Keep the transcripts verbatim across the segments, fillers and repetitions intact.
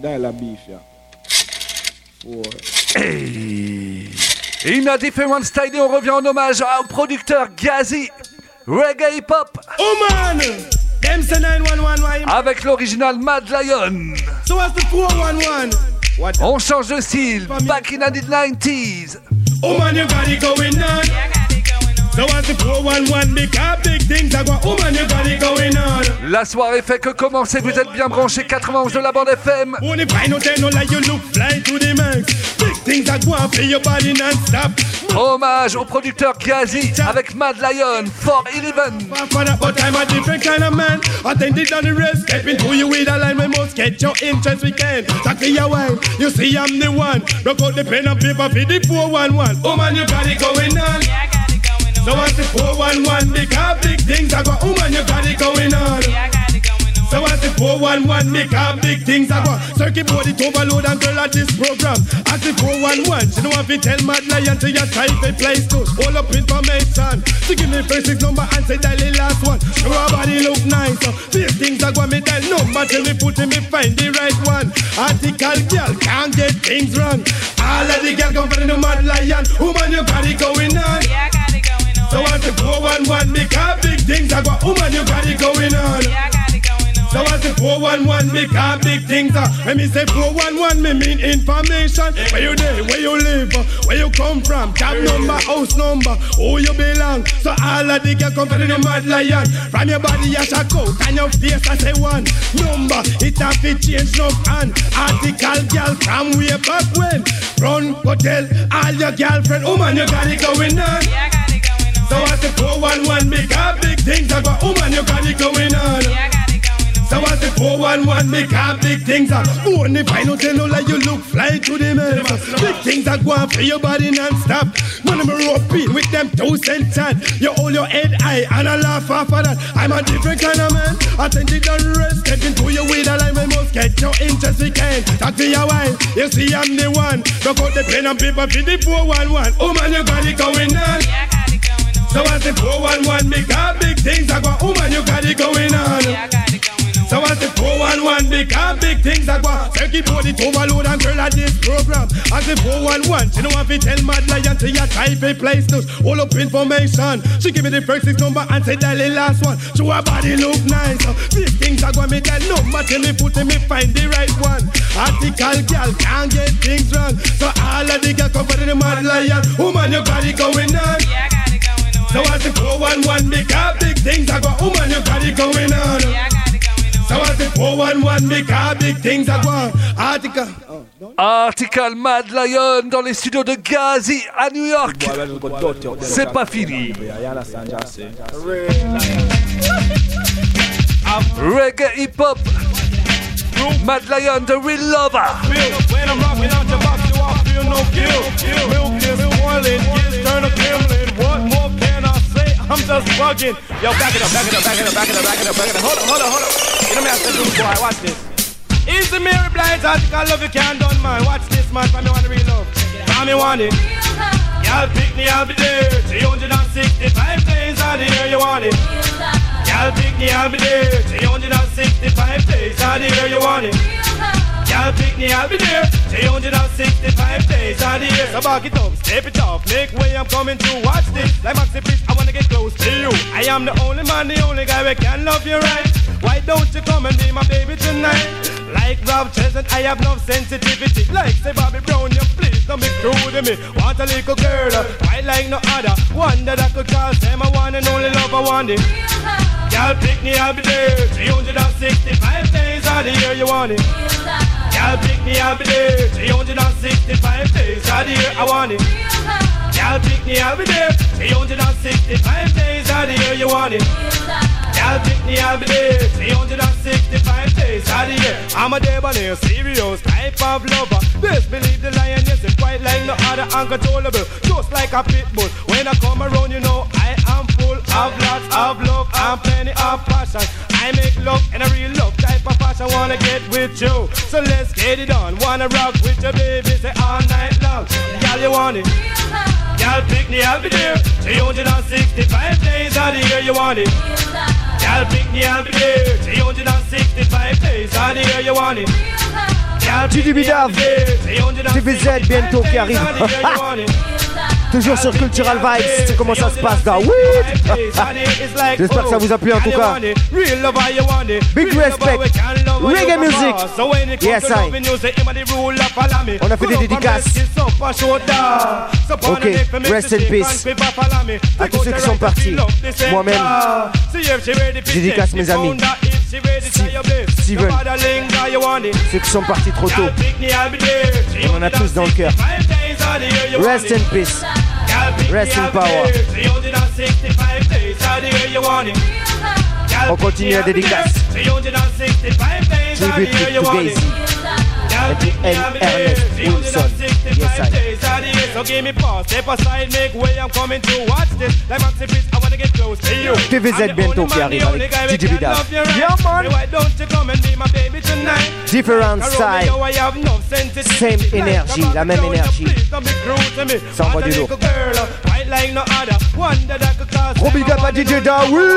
Dial a beef, yeah. Four. Hey. In a different style, et on revient en hommage au producteur Gazi, Reggae Hip Hop. Oh man! Them say nine one one, why? Avec l'original Mad Lion. So what's the four one one? What? On change de style, back in the nineties. Oh man, you got it going on. So what's the four one one? Big up, big things I go. Oh man, you got it going on. La soirée fait que commencer, vous êtes bien branchés quatre-vingt-onze de la bande F M. Only find out no like you look fly to the max. Big things I go and play your body non-stop. Hommage au producteur Gazi avec Mad Lion, four eleven. But I'm a different kind of man. Authentic on the rest. Step into you with a line. We must get your interest we can. Talk to your wife. You see I'm the one. Look out the pen and paper for the four one one. Oh man, you got it going on. Yeah, I got it going on. So what's the four one one? Because big things I go. Oh man, you got it going on. Yeah, I got it going on. So what's the four one one? Because big things I go. Circuit board it overload and girl at this program. As the four one one, she don't want to tell Mad Lion to your type a place to hold up information. She give me first six number and say dial the last one. Show her body look nice. So big things I go me dial number till me put in me find the right one. Article girl can't get things wrong. All of the girl come from the Mad Lion. Woman you got it going on. Yeah, I got it going on. So what's the four one one? Because big things I go. Woman you got it going on. Yeah, I got it going on. So what's the four one one? Because big things are. When me say four one one, me mean information. Where you there, where you live, where you come from, job number, house number, who you belong. So all of the girls come from the Mad Lion. From your body you shock out and your face I say one number. It have to change no hand. Article girl from way back when. Run, go tell all your girlfriend. Oh man, you got it going on. Yeah, I got it going on. So what's the four one one? Because big things are. Oh man, you got it going on. Yeah, I got it going on. So what's the four one one? Because big things are. Only find out you know like you look fly to the man. Big things are going for your body non-stop. Man, I'm a rope in with them two cent chat. You hold your head high and I laugh off of that. I'm a different kind of man. Authentic and rest. Step into you with a line. We must get your interest we can. Talk to your wife. You see I'm the one. Look out the pen and paper for the four one one. Oh man, you got it going on. Yeah, I got it going on. So what's the four one one? Because big things are going. Oh man, you got it going on. Yeah, I got it going on. So what's the four one one? Because big things are going. Circuit board it overload and girl at this program. As the four one one, she don't want to tell Mad Lion to your type a place to hold up information. She give me the first six number and say dial the last one. Show her body look nice. Big things are going. Me tell number till me put in me find the right one. Article girl can't get things wrong. So all of the girls come for the Mad Lion. Woman, you got it going on. Yeah, I got it going on. So what's the four one one? Because big things are going. Woman, you got it going on. Yeah, I got it going on. So what's the four one one? Because big things are going. Article. Article Mad Lion dans les studios de Gazi à New York. C'est pas fini. Reggae Hip Hop. Mad Lion, the real lover. When I'm rocking out your box, do I feel no guilt? Milk is boiling, kids turn a gambling. What more can I say? I'm just bugging. Yo, back it up, back it up, back it up, back it up, back it up, back it up. Hold on, hold on, hold on. Get me after this boy, watch this. Easy Mary Blige, article love you can't done man. Watch this man, for me want the real love. For me want it. Y'all pick me, I'll be there. three hundred sixty-five days out the year you want it. Y'all pick me, I'll be there. three hundred sixty-five days out the year you want it. Y'all pick me, I'll be there. three hundred sixty-five days out the year. So back it up, step it off, make way I'm coming through. Watch this, like Maxi Priest, I wanna get close to you. I am the only man, the only guy who can love you right. Why don't you come and be my baby tonight? Like Rob Chestnut, I have love sensitivity. Like say Bobby Brown, you please don't be cruel to me. Want a little girl, I like no other. One that I could call them a one and only love I want it. Y'all pick me, I'll be there. three hundred sixty-five days out the year you want it. Y'all pick me, I'll be there. three hundred sixty-five days out the year I want it. Y'all pick me, I'll be there. three hundred sixty-five days out the year you want it. Y'all pick me, I'll be there. three hundred sixty-five days out the year. I'm a debonair, serious type of lover. Best believe the lioness is quite like no other, uncontrollable, just like a pit bull. When I come around, you know I am full of lots of love and plenty of passion. I make love and a real love type of passion. Wanna get with you, so let's get it on. Wanna rock with your baby, say all night long. Y'all, you want it? Y'all pick me, I'll be there. three hundred sixty-five days out the year you want it. Y'all pick me, I'll be there. three hundred sixty-five days out the year you want it. Y'all T D B Dav, T V Z bientôt qui arrive. Toujours sur Cultural Vibes, c'est comment ça se passe dans oui. J'espère que ça vous a plu en tout cas. Big respect, reggae music. Yes, I. On a fait des dédicaces. Ok, rest in peace. À tous ceux qui sont partis, moi-même. Dédicace mes amis. Steven, ceux qui sont partis trop tôt. On en a tous dans le cœur. Rest in peace. Rest in power. On continue la dédicace. Tribute to Gazy. And to N. Ernest Wilson. Yes, I. So give me pause, step aside, make way, I'm coming to watch this. Like Maxi Fitz, I wanna get close to you. T V Z bientôt qui arrive avec D J B Dav. Yeah, man. Different side. Same énergie, la même énergie. Ça envoie du lourd. Gros big up à D J Dav, oui.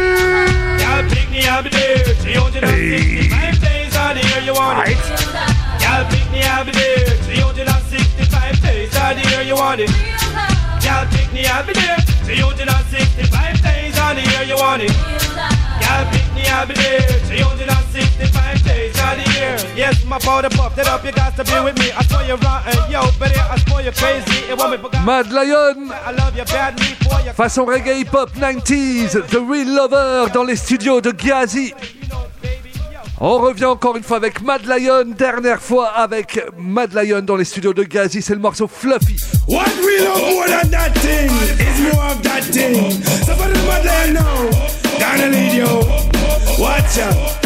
Hey. Right. Y'all pick me up there, three hundred sixty-five days out the year you want it. Y'all pick me up there, three hundred sixty-five days out the year you want it. Y'all pick me up there, three hundred sixty-five days out the year. Yes, my powder puff that up, you got to be with me. I saw you rotten, yo, but I saw you crazy. It won't be forgotten. Mad Lion, I love you badly for you. Façon reggae hip-hop nineties, The Real Lover dans les studios de Gazy. On revient encore une fois avec Mad Lion, dernière fois avec Mad Lion dans les studios de Gazy, c'est le morceau Fluffy. What we love more than that thing is more of that thing. So for the Mad Lion now, down the lead yo, watch out.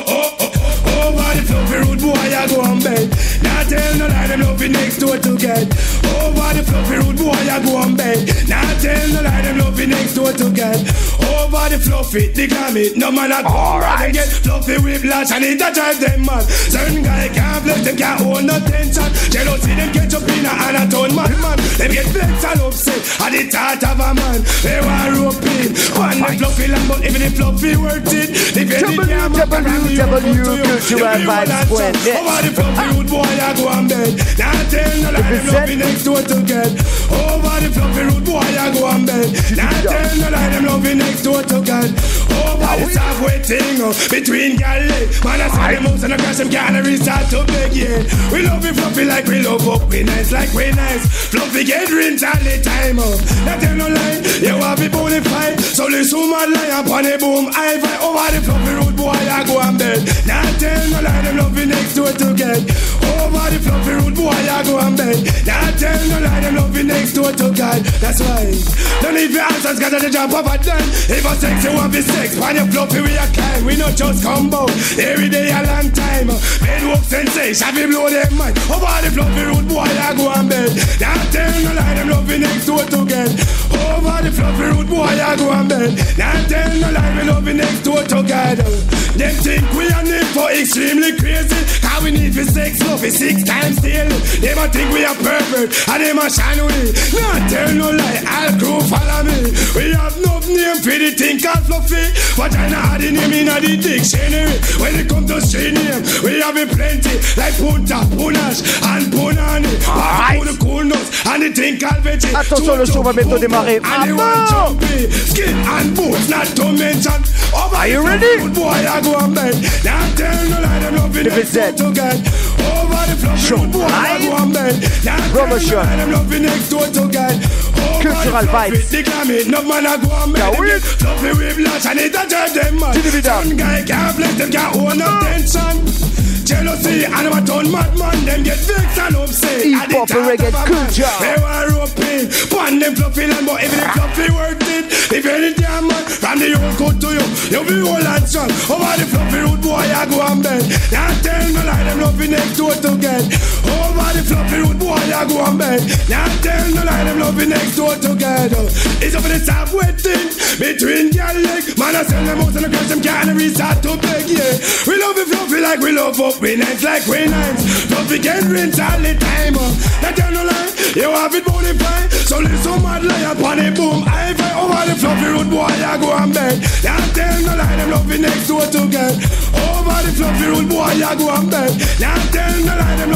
Over the fluffy road boy I go on bed. Now tell no lie them love it next door to get. Over the fluffy road boy I go on bed. Now tell no lie them love it next door to get. Over the fluffy, the glamit, no man at all right. Get fluffy whiplash and it a drive them mad. Certain guy can't flex, them can't hold no tension. Jealousy them catch up in a anatone man, man. Them get vexed and upset at the thought of a man. They want rope in, one the fluffy land, but if the fluffy worth it, if any damn man can you Cultural Vibes point net. Over the fluffy road boy I go on bed. Now tell no lie them love it next door to get. Over the fluffy road boy I go on bed. Now tell no lie them love it next door to get. Over the halfway thing between gal leg. Man I see them out and I crash them calories start to beg yeah. We love it fluffy like we love up, we nice like we nice. Fluffy get rinsed all the time oh. Now tell no lie, you have it bonafide. So listen mad lie upon a boom I fight over the fluffy road boy I go on bed. Now tell no lie them love it next door to get. Over the fluffy road boy I go on bed. Now tell no lie them love it next door to God. That's why don't leave your answers cause the job of a done. If I sex you want be sex, pan your fluffy we a kind. We not just combo every day a long time. Bedwalk sensation, have you blow them mind. Over the fluffy road boy I go on bed. Now tell no lie them love it next door to get. Over the fluffy road boy I go on bed. Now tell no lie we love it next door to God. Them think we are need for extremely crazy. How we need for sex fluffy six times still. Them a think we are perfect and them a shine with. Now tell no lie, I'll crew follow me. We have no name for the thing called fluffy, but I know the name in the dictionary. When it comes to street name, we have it plenty like Punta, Punash and Punani. Alright. The coolness and the thing called veggie. Attention, le show va bientôt démarrer. And the one jumpy, skin and boots, not to mention. Are you ready? Boy, I go on bed. Now tell no lie, them love it next door to get. Over the fluffy boy, I go on bed. Now tell no lie, them love it next door to get. Cultural Vibes. The glamit, no man I go on bed. Fluffy whiplash and it a drive them mad. Some guy can't flex, them can't hold no tension. Jealousy and I'm a ton madman. Them get vexed and upset. Hip-hop and reggae culture. They were roping, pan them fluffy land, but even the fluffy worth it. If any damn man, from the old coat to you, you be old and strong. Over the fluffy road boy I go and bed. Now tell no lie, them love it next door to get. Over the fluffy road boy I go and bed. Now tell no lie, them love it next door to get. It's up in the halfway thing between your leg. Man I sell them out and I crash them calories start to beg yeah. We love it fluffy like we love up. We nice like we nice. Fluffy get rinsed all the time. Now tell no lie, you have it bonafide. So listen mad lie upon a boom I fight over the fluffy road boy I go and bed. Now tell no lie, them love it next door to get. Over the fluffy road boy I go and bed. Now tell no lie, them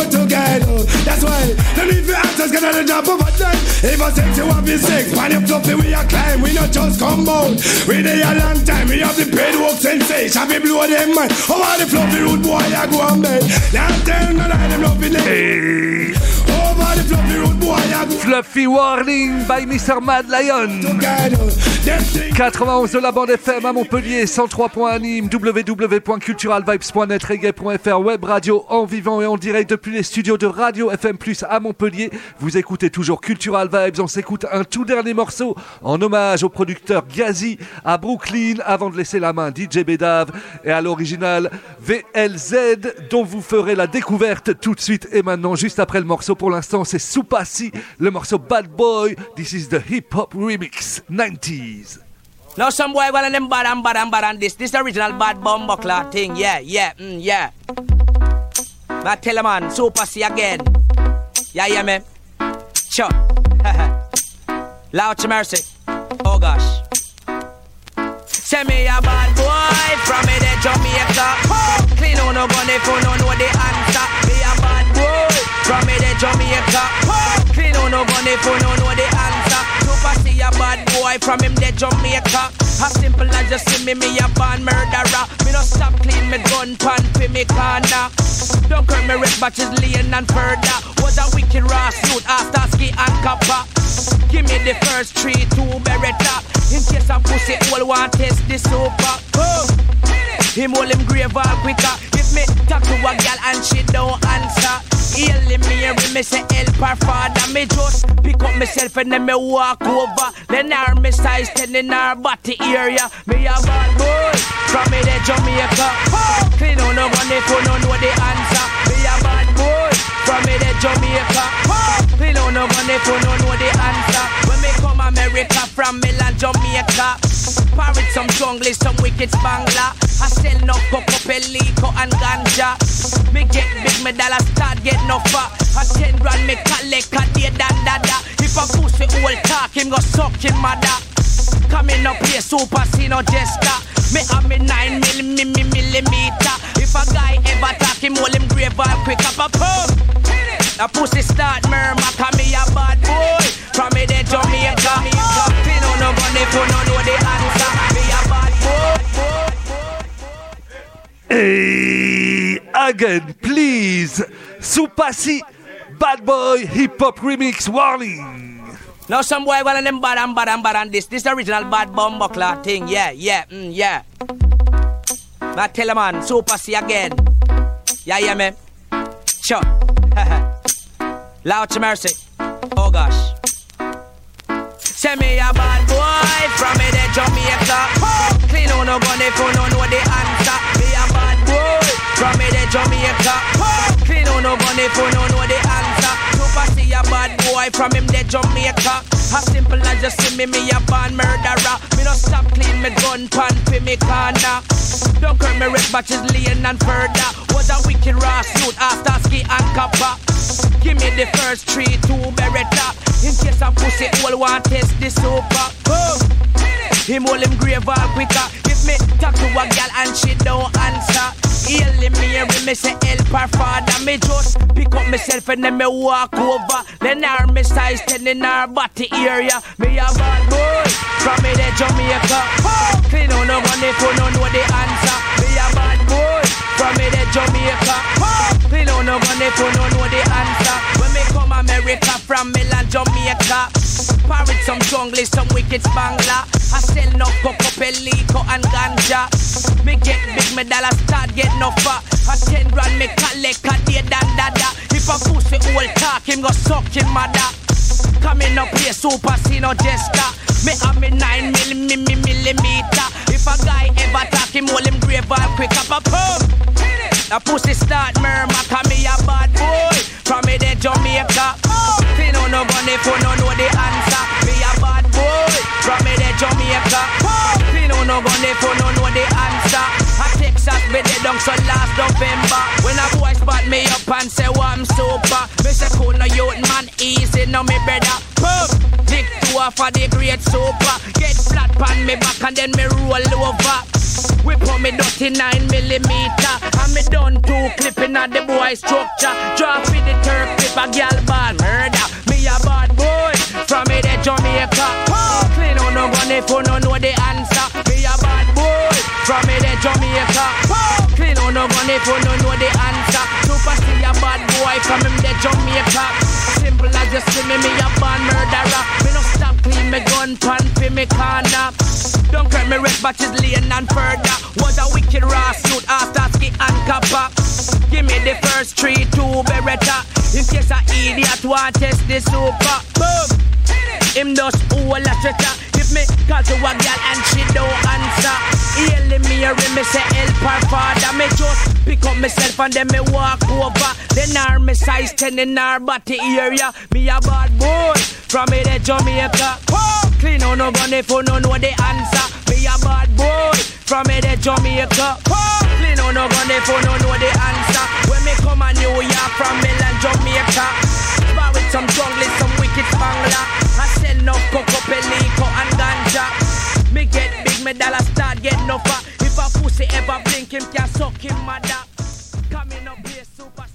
out together. That's why the need for actors get on the job of a time. If I sex you have been sex, man, you fluffy we a climb. We not just come out. We there a long time. We have the paid work sensation. Have we blow them man. How are the fluffy rude boy I go and bed. Now turn the line them loving them. Over the fluffy rude boy I go. Fluffy Warning by mister Mad Lion. quatre-vingt-onze de la bande F M à Montpellier, cent trois point un Nîmes, w w w point cultural vibes point net, reggae point f r, web radio en vivant et en direct depuis les studios de Radio F M plus à Montpellier. Vous écoutez toujours Cultural Vibes, on s'écoute un tout dernier morceau en hommage au producteur Gazi à Brooklyn avant de laisser la main D J Bedav et à l'original V L Z dont vous ferez la découverte tout de suite et maintenant juste après le morceau. Pour l'instant c'est Supasi, le morceau Bad Boy. This is the hip hop remix nineties. Now some boy one of them bad and bad and bad and this This original bad bomb clock thing. Yeah, yeah, mm, yeah. I tell a man, Super C again. Yeah, yeah, man. Sure. Loud to mercy. Oh gosh. Send me a bad boy from me the Jamaica. Oh, clean on no gun if you don't know the answer. Me a bad boy from me the Jamaica. Oh, clean on no gun if you don't know the answer. Super see a bad boy from him the Jamaica. As simple as you see me, me a born murderer. Me no stop clean me gun pan fi me corner. Don't call me red batches laying and further. Was a wicked raw suit after ski and copper. Give me the first three, two beretta. In case a pussy all want test the super. Oh. Him hold him grave all quicker. If me talk to a girl and she don't answer, heal me here, me say help her father. Me just pick up myself and then me walk over. Then her me size ten in her body area. Me a bad boy from me the Jamaica. Oh, clean on no one if you don't know the answer. Me a bad boy from me the Jamaica. Oh, clean on no one if you don't know the answer. When me come America from Milan, Jamaica. Parrot some jungle, some wicked spangler. I sell no coco, pelico and ganja. Me get big, me dollar start get no fat. A ten grand me collect a day dan da da. If a pussy old talk, him go suck him mother. Coming up here, Super C no jester. Me have me nine mil, mi, mi, millimeter. If a guy ever talk, him hold him grave all quick up a pump. A pussy start murmur, cause me a bad boy from me the Jamaica. Me no no gun if you no know the answer. Me a bad boy. Hey, again, please. Supasi, Bad Boy, Hip Hop Remix, Warning. Now some boy one of them bad and bad and bad and this This original bad bomb clock thing. Yeah, yeah, mm, yeah. I tell a man, Super C again. Yeah, yeah, man. Sure. Loud to mercy. Oh gosh. Send me a bad boy from me the Jamaica. Oh, clean on no gun if you don't know the answer. Me a bad boy from me the Jamaica. Oh, clean on no gun if you don't know the answer. Super see a bad boy from him the Jamaica. As simple as you see me, me a born murderer. Me no stop clean me gun pan fi me corner. Don't call me red batches laying and further. Was a wicked raw suit after ski and copper. Give me the first three, two beretta. In case a pussy all want test the super. Oh. Him hold him grave all quicker. If me talk to a girl and she don't answer, heal me here, me say help her father. Me just pick up myself and then me walk over. Then her me size ten in her body area. Me a bad boy from me the Jamaica. Oh, clean on no one if you don't know the answer. Me a bad boy from me the Jamaica. Oh, clean on no one if you don't know the answer. When me come America from Milan, Jamaica. Parrot some jungle, some wicked spangler. I sell no coco, pelico and ganja. Me get big, me dollar start get no fat. A ten grand me collect a day dan da da. If a pussy old talk, him go suck him mother. Coming up here, Super C no jester. Me have me nine mil, mi, mi, millimeter. If a guy ever talk, him hold him grave all quick up a pump. A pussy start murmur, cause me a bad boy from me the Jamaica. Clean on no gun if you don't know the answer. Me a bad boy from me the Jamaica. Clean on no gun if you don't know the answer. A Texas be the down so last November. When a boy spot me up and say, oh, I'm super. Me say, cool no youth man, easy no me brother. Boom, dick two for the great super. Get flat pan me back and then me roll over. Whip on me dirty nine millimeter. And me done two clipping at the boy structure. Drop with the turf clip a gal ball murder. Me a bad boy from me the Jamaica. Oh, clean on no gun if you no know the answer. Me a bad boy from me the Jamaica. Oh, clean on no gun if you no know the answer. Super see a bad boy from him the Jamaica. Simple as you see me, me a bad murderer. Me no stop clean me gun pan fi me corner. Don't cry me red but it's lean and further. Was a wicked raw suit after ski and copper. Give me the first three, two Beretta. In case a idiot want test the super. Boom. Him just all a treasure. If me call to a girl and she don't answer, yelling me or me say help her father. Me just pick up myself and then me walk over. Then her me size ten in her body area. Me a bad boy from me the Jamaica. Oh, clean on no gun if you no know the answer. Me a bad boy from me the Jamaica. Oh, clean on no gun if you no know the answer. When me come a New York from Milan, Jamaica. Bar with some jungle, some wicked spangler. I sell no coco, pelico and ganja. Me get big, me dollar start get no fat. If a pussy ever blink him, can suck him mother. Coming up here super.